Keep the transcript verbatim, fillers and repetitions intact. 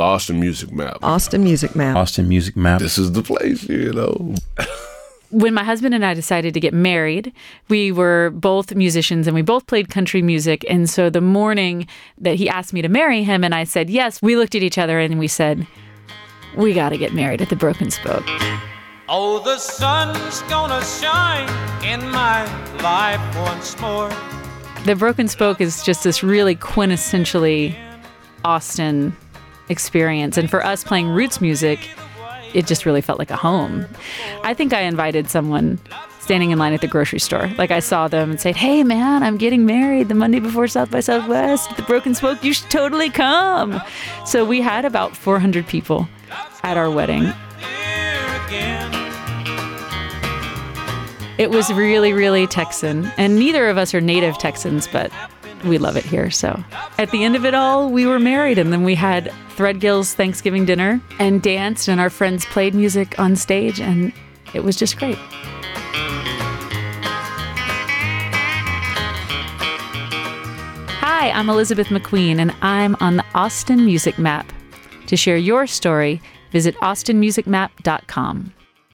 Austin Music Map. Austin Music Map. Austin Music Map. This is the place, you know. When my husband and I decided to get married, we were both musicians and we both played country music. And so the morning that he asked me to marry him and I said yes, we looked at each other and we said, we got to get married at the Broken Spoke. Oh, the sun's gonna shine in my life once more. The Broken Spoke is just this really quintessentially Austin experience. And for us playing roots music, it just really felt like a home. I think I invited someone standing in line at the grocery store. Like I saw them and said, hey man, I'm getting married the Monday before South by Southwest at the Broken Spoke. You should totally come. So we had about four hundred people at our wedding. It was really, really Texan. And neither of us are native Texans, but we love it here. So at the end of it all, we were married. And then we had Threadgill's Thanksgiving dinner and danced, and our friends played music on stage, and it was just great. Hi, I'm Elizabeth McQueen, and I'm on the Austin Music Map. To share your story, visit austin music map dot com.